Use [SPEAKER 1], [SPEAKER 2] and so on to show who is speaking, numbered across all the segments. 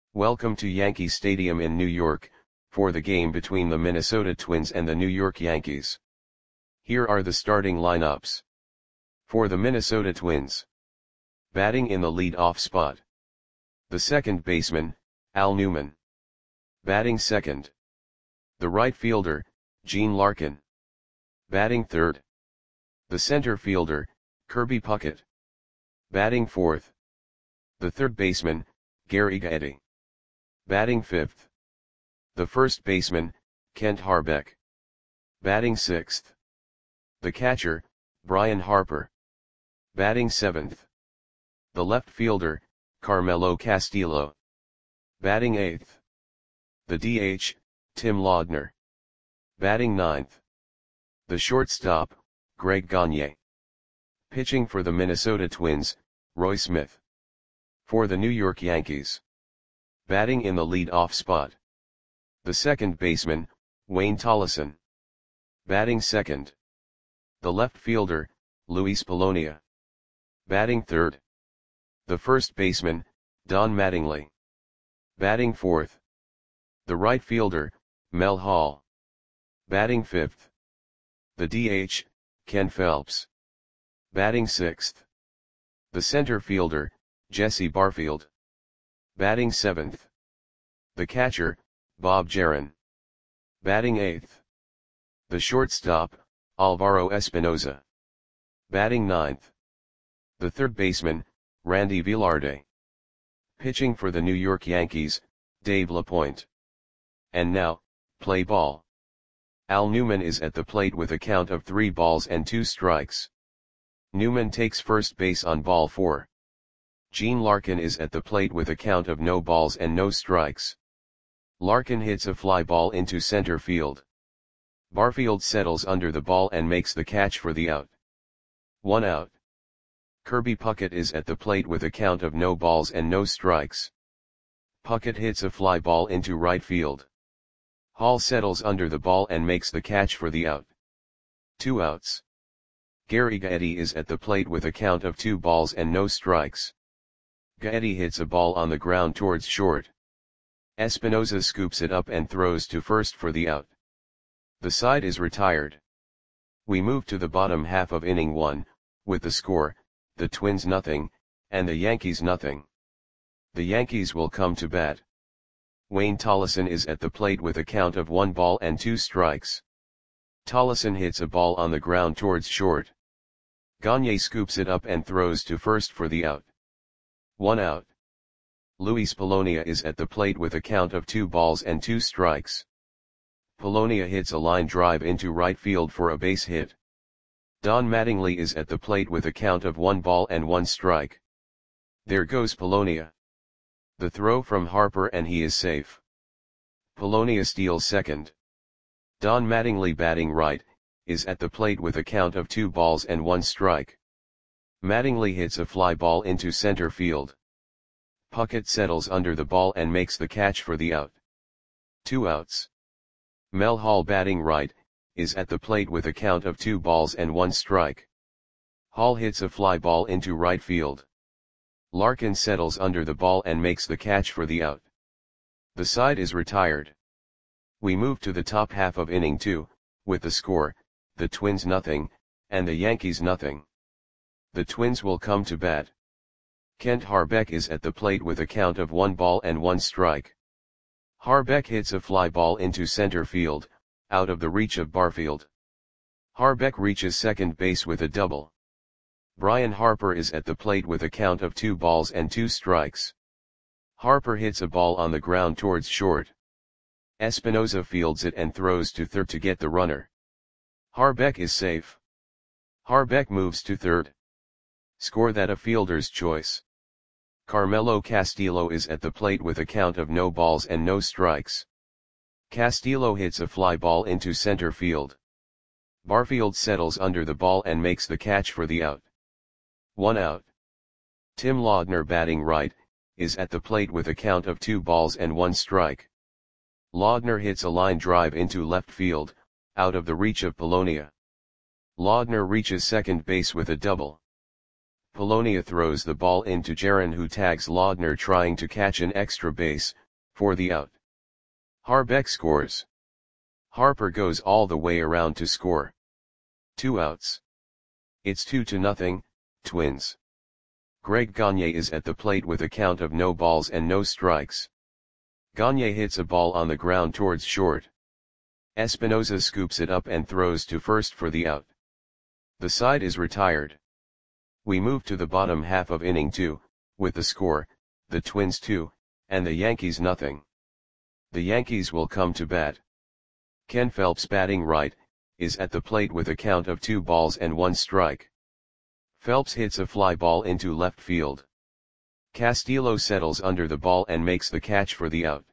[SPEAKER 1] Welcome to Yankee Stadium in New York, for the game between the Minnesota Twins and the New York Yankees. Here are the starting lineups. For the Minnesota Twins. Batting in the lead-off spot. The second baseman, Al Newman. Batting second. The right fielder, Gene Larkin. Batting third. The center fielder, Kirby Puckett. Batting fourth. The third baseman, Gary Gaetti. Batting fifth. The first baseman, Kent Hrbek. Batting sixth. The catcher, Brian Harper. Batting seventh. The left fielder, Carmelo Castillo. Batting eighth. The DH, Tim Laudner. Batting ninth. The shortstop, Greg Gagne. Pitching for the Minnesota Twins, Roy Smith. For the New York Yankees. Batting in the lead-off spot. The second baseman, Wayne Tolleson. Batting second. The left fielder, Luis Polonia. Batting third. The first baseman, Don Mattingly. Batting fourth. The right fielder, Mel Hall. Batting fifth. The DH, Ken Phelps. Batting sixth. The center fielder, Jesse Barfield. Batting seventh. The catcher, Bob Jaron. Batting eighth. The shortstop, Alvaro Espinoza. Batting ninth. The third baseman, Randy Velarde. Pitching for the New York Yankees, Dave LaPointe. And now, play ball. Al Newman is at the plate with a count of 3 balls and 2 strikes. Newman takes first base on ball 4. Gene Larkin is at the plate with a count of no balls and no strikes. Larkin hits a fly ball into center field. Barfield settles under the ball and makes the catch for the out. 1 out. Kirby Puckett is at the plate with a count of no balls and no strikes. Puckett hits a fly ball into right field. Hall settles under the ball and makes the catch for the out. 2 outs. Gary Gaetti is at the plate with a count of 2 balls and no strikes. Gaetti hits a ball on the ground towards short. Espinoza scoops it up and throws to first for the out. The side is retired. We move to the bottom half of inning 1, with the score, the Twins nothing, and the Yankees nothing. The Yankees will come to bat. Wayne Tolleson is at the plate with a count of 1 ball and 2 strikes. Tolleson hits a ball on the ground towards short. Gagne scoops it up and throws to first for the out. 1 out. Luis Polonia is at the plate with a count of 2 balls and 2 strikes. Polonia hits a line drive into right field for a base hit. Don Mattingly is at the plate with a count of 1 ball and 1 strike. There goes Polonia. The throw from Harper and he is safe. Polonia steals second. Don Mattingly, batting right, is at the plate with a count of 2 balls and 1 strike. Mattingly hits a fly ball into center field. Puckett settles under the ball and makes the catch for the out. 2 outs. Mel Hall, batting right, is at the plate with a count of 2 balls and 1 strike. Hall hits a fly ball into right field. Larkin settles under the ball and makes the catch for the out. The side is retired. We move to the top half of inning 2, with the score, the Twins nothing, and the Yankees nothing. The Twins will come to bat. Kent Hrbek is at the plate with a count of 1 ball and 1 strike. Hrbek hits a fly ball into center field, out of the reach of Barfield. Hrbek reaches second base with a double. Brian Harper is at the plate with a count of 2 balls and 2 strikes. Harper hits a ball on the ground towards short. Espinoza fields it and throws to third to get the runner. Hrbek is safe. Hrbek moves to third. Score that a fielder's choice. Carmelo Castillo is at the plate with a count of no balls and no strikes. Castillo hits a fly ball into center field. Barfield settles under the ball and makes the catch for the out. 1 out. Tim Laudner, batting right, is at the plate with a count of 2 balls and 1 strike. Laudner hits a line drive into left field, out of the reach of Polonia. Laudner reaches second base with a double. Polonia throws the ball into Jaron, who tags Laudner trying to catch an extra base, for the out. Harbeck scores. Harper goes all the way around to score. 2 outs. It's 2-0, Twins. Greg Gagne is at the plate with a count of no balls and no strikes. Gagne hits a ball on the ground towards short. Espinosa scoops it up and throws to first for the out. The side is retired. We move to the bottom half of inning 2, with the score, the Twins 2, and the Yankees nothing. The Yankees will come to bat. Ken Phelps, batting right, is at the plate with a count of 2 balls and 1 strike. Phelps hits a fly ball into left field. Castillo settles under the ball and makes the catch for the out.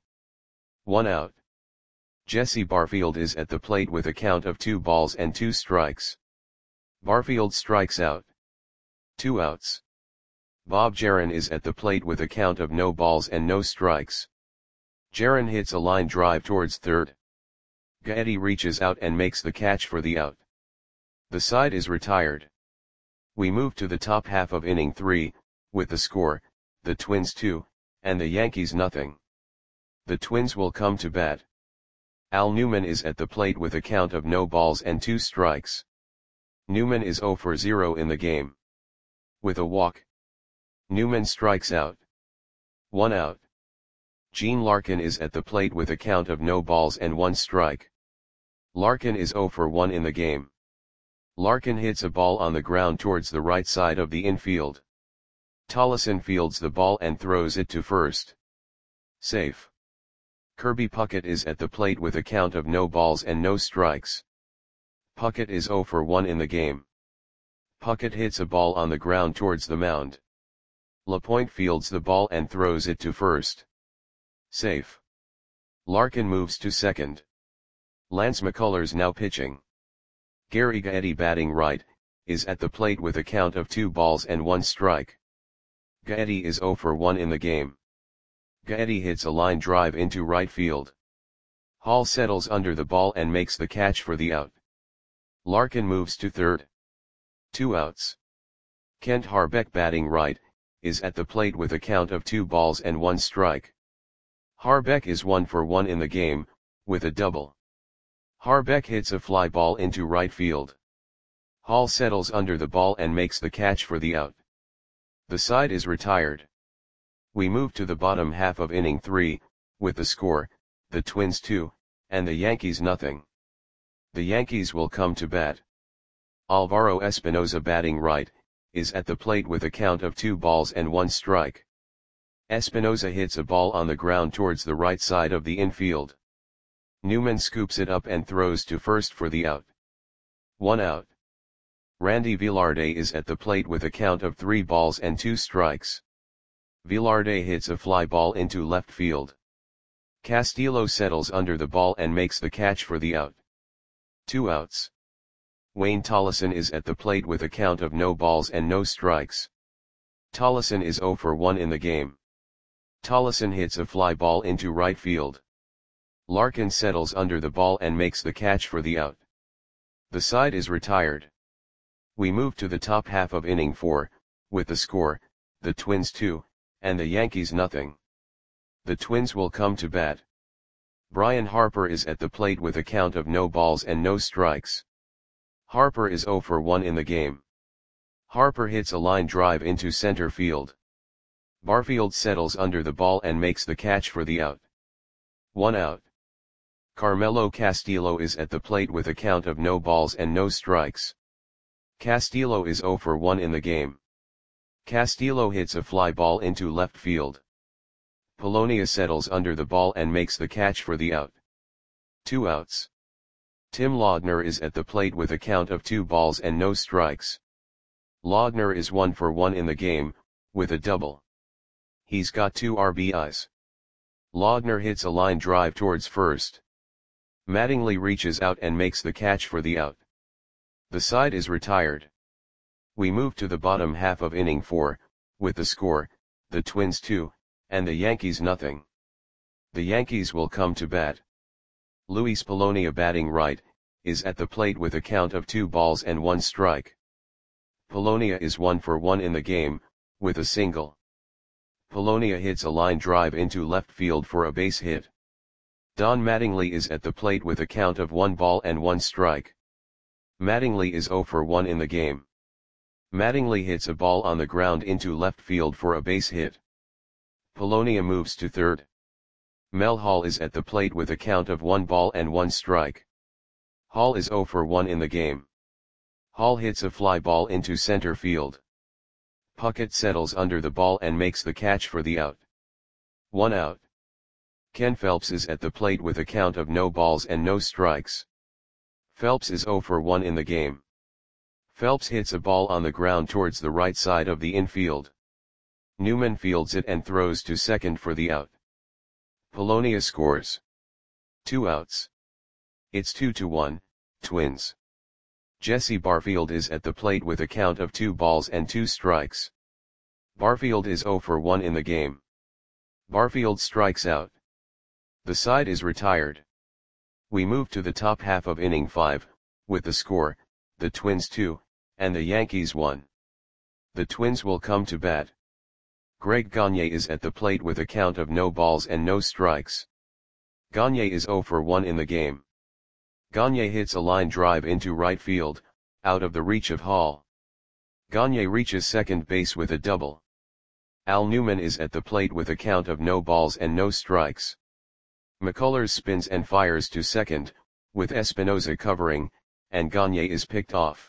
[SPEAKER 1] 1 out. Jesse Barfield is at the plate with a count of 2 balls and 2 strikes. Barfield strikes out. 2 outs. Bob Jaron is at the plate with a count of no balls and no strikes. Jaron hits a line drive towards third. Gaetti reaches out and makes the catch for the out. The side is retired. We move to the top half of inning 3, with the score, the Twins 2, and the Yankees nothing. The Twins will come to bat. Al Newman is at the plate with a count of no balls and 2 strikes. Newman is 0 for 0 in the game. With a walk, Newman strikes out. 1 out. Gene Larkin is at the plate with a count of no balls and 1 strike. Larkin is 0 for 1 in the game. Larkin hits a ball on the ground towards the right side of the infield. Tollison fields the ball and throws it to first. Safe. Kirby Puckett is at the plate with a count of no balls and no strikes. Puckett is 0 for 1 in the game. Puckett hits a ball on the ground towards the mound. LaPointe fields the ball and throws it to first. Safe. Larkin moves to second. Lance McCullers now pitching. Gary Gaetti, batting right, is at the plate with a count of 2 balls and 1 strike. Gaetti is 0 for 1 in the game. Gaetti hits a line drive into right field. Hall settles under the ball and makes the catch for the out. Larkin moves to third. 2 outs. Kent Harbeck, batting right, is at the plate with a count of 2 balls and 1 strike. Harbeck is 1 for 1 in the game, with a double. Harbeck hits a fly ball into right field. Hall settles under the ball and makes the catch for the out. The side is retired. We move to the bottom half of inning 3, with the score, the Twins 2, and the Yankees nothing. The Yankees will come to bat. Alvaro Espinosa, batting right, is at the plate with a count of 2 balls and 1 strike. Espinosa hits a ball on the ground towards the right side of the infield. Newman scoops it up and throws to first for the out. 1 out. Randy Velarde is at the plate with a count of 3 balls and 2 strikes. Velarde hits a fly ball into left field. Castillo settles under the ball and makes the catch for the out. 2 outs. Wayne Tollison is at the plate with a count of no balls and no strikes. Tollison is 0 for 1 in the game. Tollison hits a fly ball into right field. Larkin settles under the ball and makes the catch for the out. The side is retired. We move to the top half of inning 4, with the score, the Twins 2, and the Yankees nothing. The Twins will come to bat. Brian Harper is at the plate with a count of no balls and no strikes. Harper is 0 for 1 in the game. Harper hits a line drive into center field. Barfield settles under the ball and makes the catch for the out. 1 out. Carmelo Castillo is at the plate with a count of no balls and no strikes. Castillo is 0 for 1 in the game. Castillo hits a fly ball into left field. Polonia settles under the ball and makes the catch for the out. 2 outs. Tim Laudner is at the plate with a count of 2 balls and no strikes. Laudner is 1 for 1 in the game, with a double. He's got 2 RBIs. Laudner hits a line drive towards first. Mattingly reaches out and makes the catch for the out. The side is retired. We move to the bottom half of inning 4, with the score, the Twins 2, and the Yankees nothing. The Yankees will come to bat. Luis Polonia, batting right, is at the plate with a count of 2 balls and 1 strike. Polonia is 1 for 1 in the game, with a single. Polonia hits a line drive into left field for a base hit. Don Mattingly is at the plate with a count of 1 ball and 1 strike. Mattingly is 0 for 1 in the game. Mattingly hits a ball on the ground into left field for a base hit. Polonia moves to third. Mel Hall is at the plate with a count of 1 ball and 1 strike. Hall is 0 for 1 in the game. Hall hits a fly ball into center field. Puckett settles under the ball and makes the catch for the out. 1 out. Ken Phelps is at the plate with a count of no balls and no strikes. Phelps is 0 for 1 in the game. Phelps hits a ball on the ground towards the right side of the infield. Newman fields it and throws to second for the out. Polonia scores. 2 outs. It's 2-1, Twins. Jesse Barfield is at the plate with a count of 2 balls and 2 strikes. Barfield is 0 for 1 in the game. Barfield strikes out. The side is retired. We move to the top half of inning 5, with the score, the Twins 2, and the Yankees 1. The Twins will come to bat. Greg Gagne is at the plate with a count of no balls and no strikes. Gagne is 0 for 1 in the game. Gagne hits a line drive into right field, out of the reach of Hall. Gagne reaches second base with a double. Al Newman is at the plate with a count of no balls and no strikes. McCullers spins and fires to second, with Espinoza covering, and Gagne is picked off.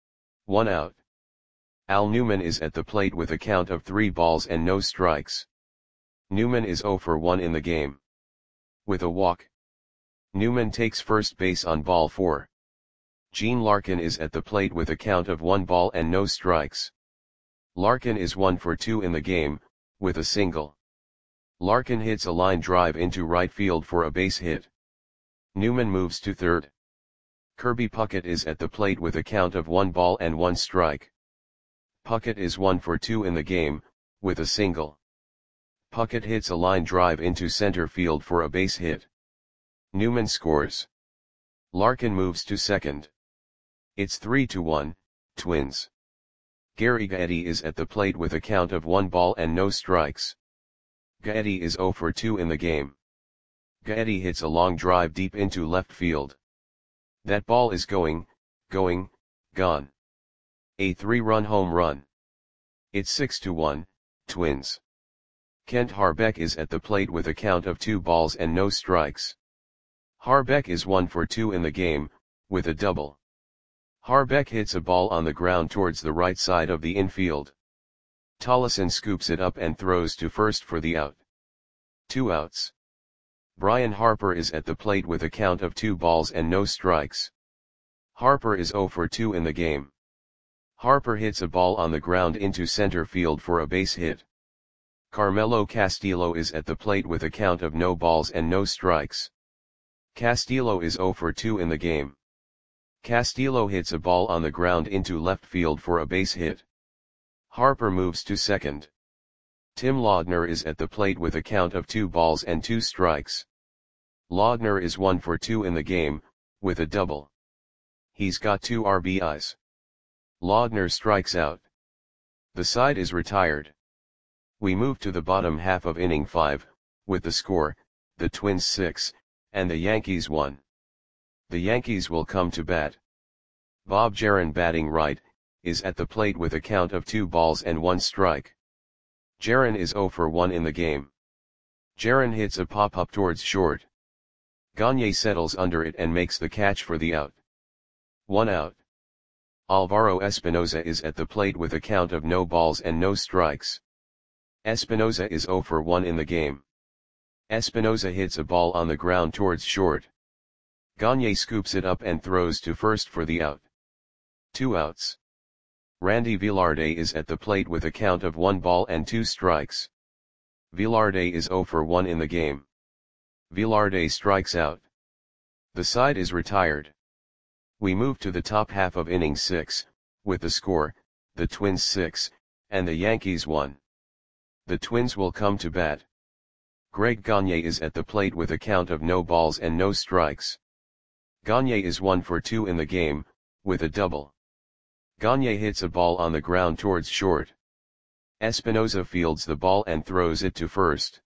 [SPEAKER 1] 1 out. Al Newman is at the plate with a count of 3 balls and no strikes. Newman is 0 for 1 in the game. With a walk, Newman takes first base on ball 4. Gene Larkin is at the plate with a count of 1 ball and no strikes. Larkin is 1 for 2 in the game, with a single. Larkin hits a line drive into right field for a base hit. Newman moves to third. Kirby Puckett is at the plate with a count of 1 ball and 1 strike. Puckett is 1 for 2 in the game, with a single. Puckett hits a line drive into center field for a base hit. Newman scores. Larkin moves to second. It's 3-1, Twins. Gary Gaetti is at the plate with a count of 1 ball and no strikes. Gaetti is 0 for 2 in the game. Gaetti hits a long drive deep into left field. That ball is gone. A 3-run home run. It's 6-1, Twins. Kent Harbeck is at the plate with a count of 2 balls and no strikes. Harbeck is 1 for 2 in the game, with a double. Harbeck hits a ball on the ground towards the right side of the infield. Tollison scoops it up and throws to first for the out. 2 outs. Brian Harper is at the plate with a count of 2 balls and no strikes. Harper is 0 for 2 in the game. Harper hits a ball on the ground into center field for a base hit. Carmelo Castillo is at the plate with a count of no balls and no strikes. Castillo is 0 for 2 in the game. Castillo hits a ball on the ground into left field for a base hit. Harper moves to second. Tim Laudner is at the plate with a count of 2 balls and 2 strikes. Laudner is 1 for 2 in the game, with a double. He's got 2 RBIs. Laudner strikes out. The side is retired. We move to the bottom half of inning 5, with the score, the Twins 6, and the Yankees 1. The Yankees will come to bat. Bob Jaron, batting right, is at the plate with a count of 2 balls and 1 strike. Jaron is 0 for 1 in the game. Jaron hits a pop-up towards short. Gagne settles under it and makes the catch for the out. 1 out. Alvaro Espinoza is at the plate with a count of no balls and no strikes. Espinoza is 0 for 1 in the game. Espinoza hits a ball on the ground towards short. Gagne scoops it up and throws to first for the out. 2 outs. Randy Velarde is at the plate with a count of 1 ball and 2 strikes. Velarde is 0 for 1 in the game. Velarde strikes out. The side is retired. We move to the top half of inning 6, with the score, the Twins 6, and the Yankees 1. The Twins will come to bat. Greg Gagne is at the plate with a count of no balls and no strikes. Gagne is 1 for 2 in the game, with a double. Gagne hits a ball on the ground towards short. Espinoza fields the ball and throws it to first.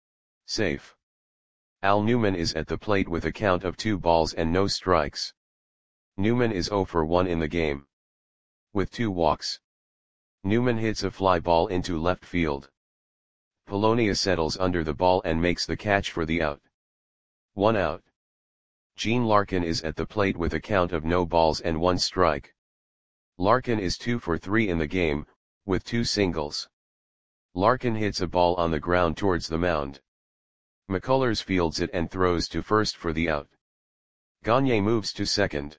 [SPEAKER 1] Safe. Al Newman is at the plate with a count of 2 balls and no strikes. Newman is 0 for 1 in the game. With 2 walks. Newman hits a fly ball into left field. Polonia settles under the ball and makes the catch for the out. 1 out. Gene Larkin is at the plate with a count of no balls and 1 strike. Larkin is 2 for 3 in the game, with 2 singles. Larkin hits a ball on the ground towards the mound. McCullers fields it and throws to first for the out. Gagne moves to second.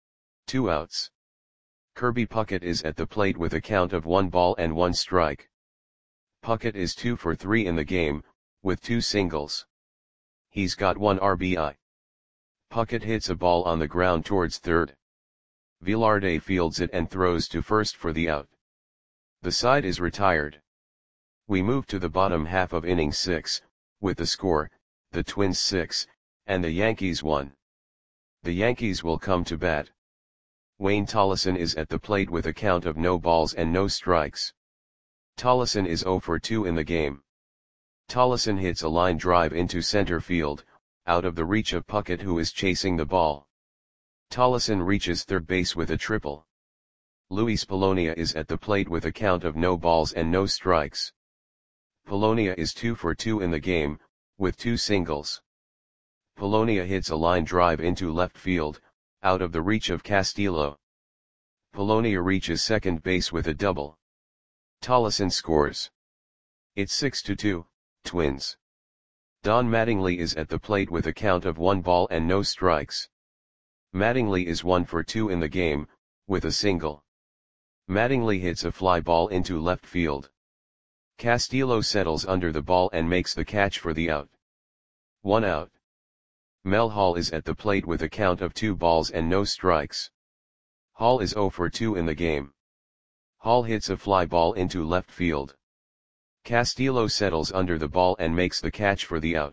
[SPEAKER 1] 2 outs. Kirby Puckett is at the plate with a count of 1 ball and 1 strike. Puckett is 2 for 3 in the game, with 2 singles. He's got 1 RBI. Puckett hits a ball on the ground towards third. Velarde fields it and throws to first for the out. The side is retired. We move to the bottom half of inning 6, with the score, the Twins 6, and the Yankees 1. The Yankees will come to bat. Wayne Tollefson is at the plate with a count of no balls and no strikes. Tollefson is 0 for 2 in the game. Tollefson hits a line drive into center field, out of the reach of Puckett, who is chasing the ball. Tollefson reaches third base with a triple. Luis Polonia is at the plate with a count of no balls and no strikes. Polonia is 2 for 2 in the game, with 2 singles. Polonia hits a line drive into left field, out of the reach of Castillo. Polonia reaches second base with a double. Tollefson scores. It's 6-2, Twins. Don Mattingly is at the plate with a count of 1 ball and no strikes. Mattingly is 1 for 2 in the game, with a single. Mattingly hits a fly ball into left field. Castillo settles under the ball and makes the catch for the out. 1 out. Mel Hall is at the plate with a count of 2 balls and no strikes. Hall is 0 for 2 in the game. Hall hits a fly ball into left field. Castillo settles under the ball and makes the catch for the out.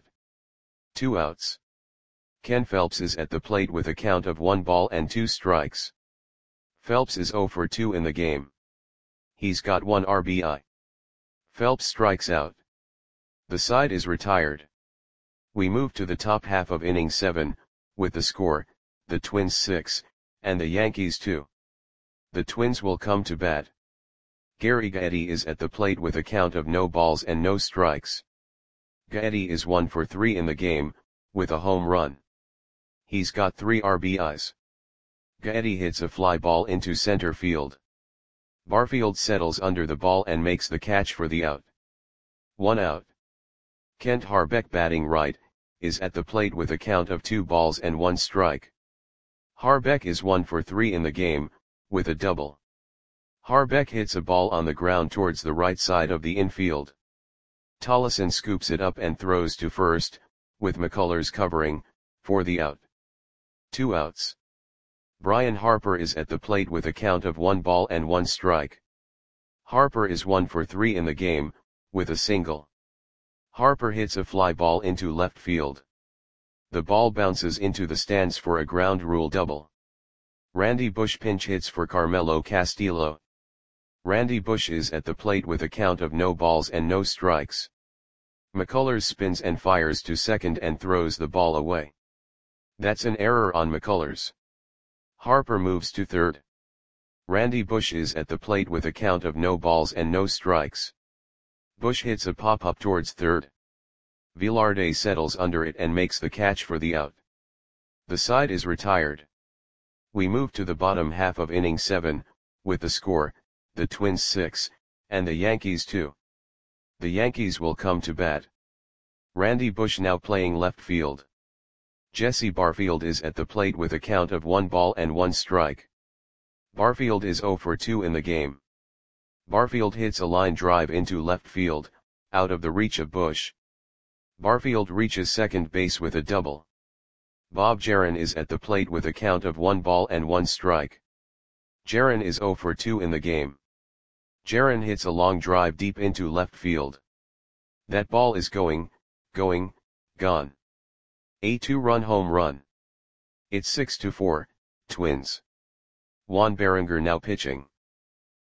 [SPEAKER 1] 2 outs. Ken Phelps is at the plate with a count of 1 ball and 2 strikes. Phelps is 0 for 2 in the game. He's got 1 RBI. Phelps strikes out. The side is retired. We move to the top half of inning 7, with the score, the Twins 6, and the Yankees 2. The Twins will come to bat. Gary Gaetti is at the plate with a count of no balls and no strikes. Gaetti is 1 for 3 in the game, with a home run. He's got 3 RBIs. Gaetti hits a fly ball into center field. Barfield settles under the ball and makes the catch for the out. 1 out. Kent Harbeck, batting right, is at the plate with a count of 2 balls and 1 strike. Harbeck is 1 for 3 in the game, with a double. Harbeck hits a ball on the ground towards the right side of the infield. Tollefson scoops it up and throws to first, with McCullers covering, for the out. 2 outs. Brian Harper is at the plate with a count of 1 ball and 1 strike. Harper is 1 for 3 in the game, with a single. Harper hits a fly ball into left field. The ball bounces into the stands for a ground rule double. Randy Bush pinch hits for Carmelo Castillo. Randy Bush is at the plate with a count of no balls and no strikes. McCullers spins and fires to second and throws the ball away. That's an error on McCullers. Harper moves to third. Randy Bush is at the plate with a count of no balls and no strikes. Bush hits a pop-up towards third. Velarde settles under it and makes the catch for the out. The side is retired. We move to the bottom half of inning 7, with the score, the Twins 6, and the Yankees 2. The Yankees will come to bat. Randy Bush now playing left field. Jesse Barfield is at the plate with a count of 1 ball and 1 strike. Barfield is 0 for 2 in the game. Barfield hits a line drive into left field, out of the reach of Bush. Barfield reaches second base with a double. Bob Jaron is at the plate with a count of 1 ball and 1 strike. Jaron is 0 for 2 in the game. Jaron hits a long drive deep into left field. That ball is gone. A 2-run home run. It's 6-4, Twins. Juan Berenger now pitching.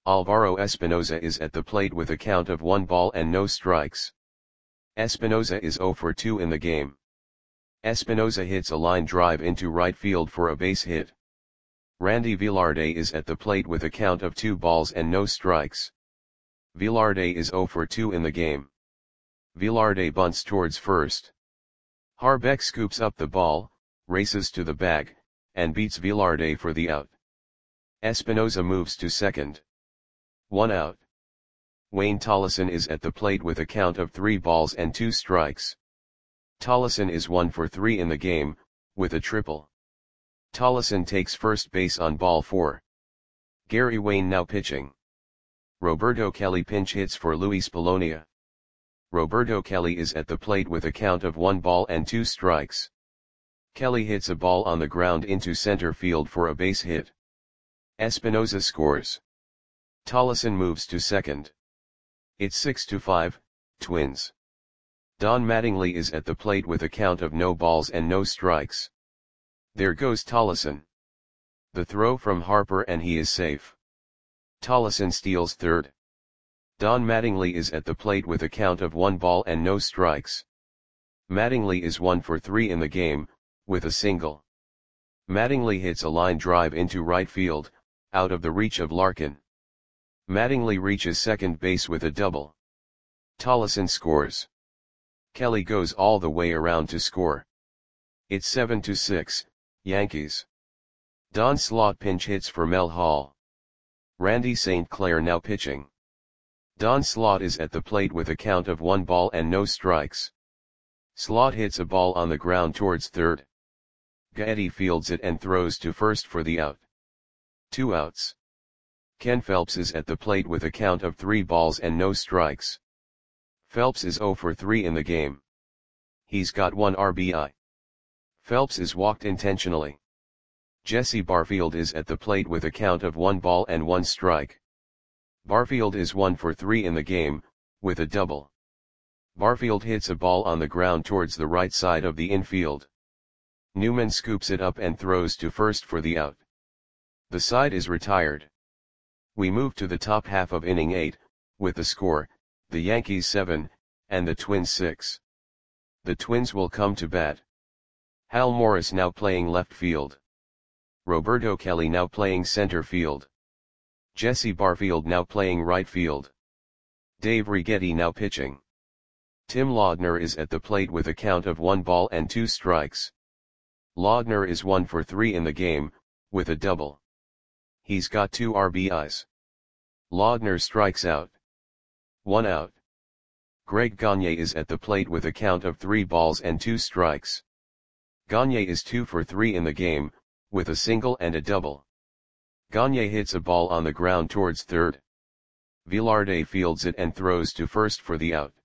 [SPEAKER 1] Alvaro Espinoza is at the plate with a count of 1 ball and no strikes. Espinoza is 0 for 2 in the game. Espinoza hits a line drive into right field for a base hit. Randy Velarde is at the plate with a count of 2 balls and no strikes. Velarde is 0 for 2 in the game. Velarde bunts towards first. Harbeck scoops up the ball, races to the bag, and beats Velarde for the out. Espinoza moves to second. 1 out. Wayne Tolleson is at the plate with a count of 3 balls and 2 strikes. Tolleson is 1 for 3 in the game, with a triple. Tolleson takes first base on ball 4. Gary Wayne now pitching. Roberto Kelly pinch hits for Luis Polonia. Roberto Kelly is at the plate with a count of 1 ball and 2 strikes. Kelly hits a ball on the ground into center field for a base hit. Espinoza scores. Tolleson moves to second. It's 6-5, Twins. Don Mattingly is at the plate with a count of no balls and no strikes. There goes Tolleson. The throw from Harper and he is safe. Tolleson steals third. Don Mattingly is at the plate with a count of 1 ball and no strikes. Mattingly is 1 for 3 in the game, with a single. Mattingly hits a line drive into right field, out of the reach of Larkin. Mattingly reaches second base with a double. Tolleson scores. Kelly goes all the way around to score. It's 7-6, Yankees. Don Slaught pinch hits for Mel Hall. Randy St. Clair now pitching. Don Slaught is at the plate with a count of 1 ball and no strikes. Slaught hits a ball on the ground towards third. Gaetti fields it and throws to first for the out. 2 outs. Ken Phelps is at the plate with a count of 3 balls and no strikes. Phelps is 0 for 3 in the game. He's got 1 RBI. Phelps is walked intentionally. Jesse Barfield is at the plate with a count of 1 ball and 1 strike. Barfield is 1 for 3 in the game, with a double. Barfield hits a ball on the ground towards the right side of the infield. Newman scoops it up and throws to first for the out. The side is retired. We move to the top half of inning 8, with the score, the Yankees 7, and the Twins 6. The Twins will come to bat. Hal Morris now playing left field. Roberto Kelly now playing center field. Jesse Barfield now playing right field. Dave Righetti now pitching. Tim Laudner is at the plate with a count of 1 ball and 2 strikes. Laudner is 1 for 3 in the game, with a double. He's got 2 RBIs. Laudner strikes out. 1 out. Greg Gagne is at the plate with a count of 3 balls and 2 strikes. Gagne is 2 for 3 in the game, with a single and a double. Gagne hits a ball on the ground towards third. Velarde fields it and throws to first for the out.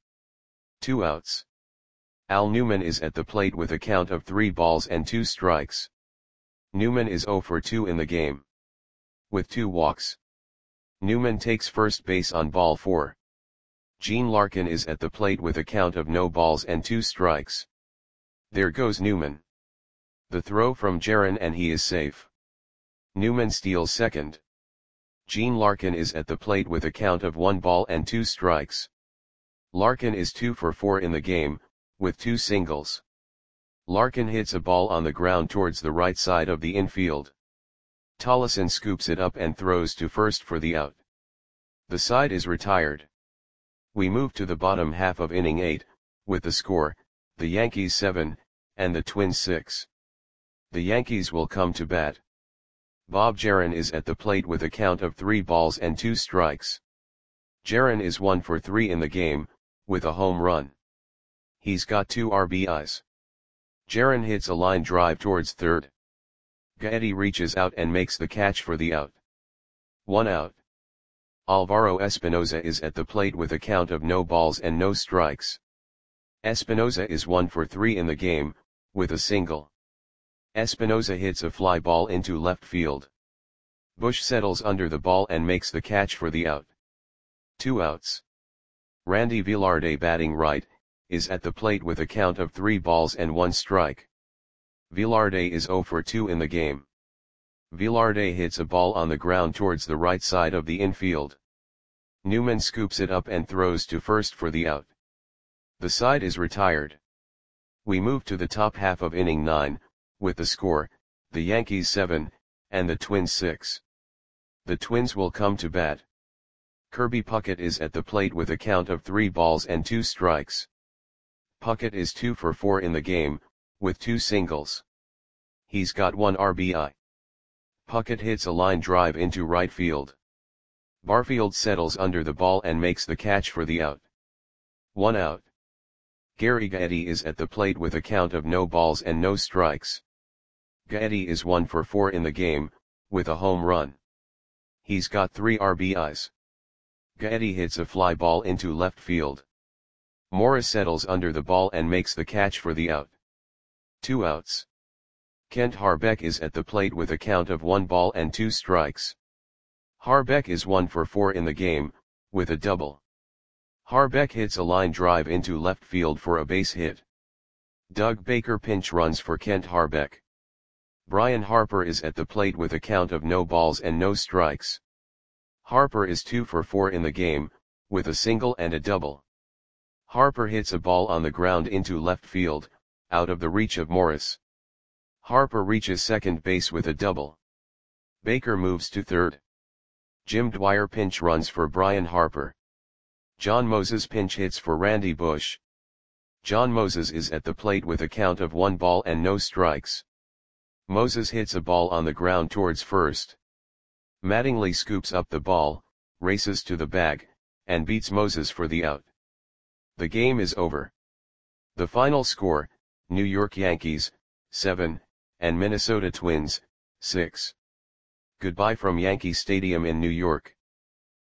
[SPEAKER 1] 2 outs. Al Newman is at the plate with a count of 3 balls and 2 strikes. Newman is 0 for 2 in the game. With 2 walks. Newman takes first base on ball 4. Gene Larkin is at the plate with a count of no balls and 2 strikes. There goes Newman. The throw from Jaron and he is safe. Newman steals second. Gene Larkin is at the plate with a count of 1 ball and 2 strikes. Larkin is 2 for 4 in the game, with 2 singles. Larkin hits a ball on the ground towards the right side of the infield. Tolleson scoops it up and throws to first for the out. The side is retired. We move to the bottom half of inning 8, with the score, the Yankees 7, and the Twins 6. The Yankees will come to bat. Bob Jaron is at the plate with a count of 3 balls and 2 strikes. Jaron is 1 for 3 in the game, with a home run. He's got 2 RBIs. Jaron hits a line drive towards third. Gaetti reaches out and makes the catch for the out. 1 out. Alvaro Espinoza is at the plate with a count of no balls and no strikes. Espinoza is 1 for 3 in the game, with a single. Espinoza hits a fly ball into left field. Bush settles under the ball and makes the catch for the out. 2 outs. Randy Velarde batting right, is at the plate with a count of 3 balls and 1 strike. Velarde is 0 for 2 in the game. Velarde hits a ball on the ground towards the right side of the infield. Newman scoops it up and throws to first for the out. The side is retired. We move to the top half of inning 9, with the score, the Yankees 7, and the Twins 6. The Twins will come to bat. Kirby Puckett is at the plate with a count of 3 balls and 2 strikes. Puckett is 2 for 4 in the game, with 2 singles. He's got 1 RBI. Puckett hits a line drive into right field. Barfield settles under the ball and makes the catch for the out. 1 out. Gary Gaetti is at the plate with a count of no balls and no strikes. Gaetti is 1 for 4 in the game, with a home run. He's got 3 RBIs. Gaetti hits a fly ball into left field. Morris settles under the ball and makes the catch for the out. 2 outs. Kent Harbeck is at the plate with a count of 1 ball and 2 strikes. Harbeck is 1 for 4 in the game, with a double. Harbeck hits a line drive into left field for a base hit. Doug Baker pinch runs for Kent Harbeck. Brian Harper is at the plate with a count of no balls and no strikes. Harper is 2 for 4 in the game, with a single and a double. Harper hits a ball on the ground into left field, out of the reach of Morris. Harper reaches second base with a double. Baker moves to third. Jim Dwyer pinch runs for Brian Harper. John Moses pinch hits for Randy Bush. John Moses is at the plate with a count of 1 ball and no strikes. Moses hits a ball on the ground towards first. Mattingly scoops up the ball, races to the bag, and beats Moses for the out. The game is over. The final score, New York Yankees, 7, and Minnesota Twins, 6. Goodbye from Yankee Stadium in New York.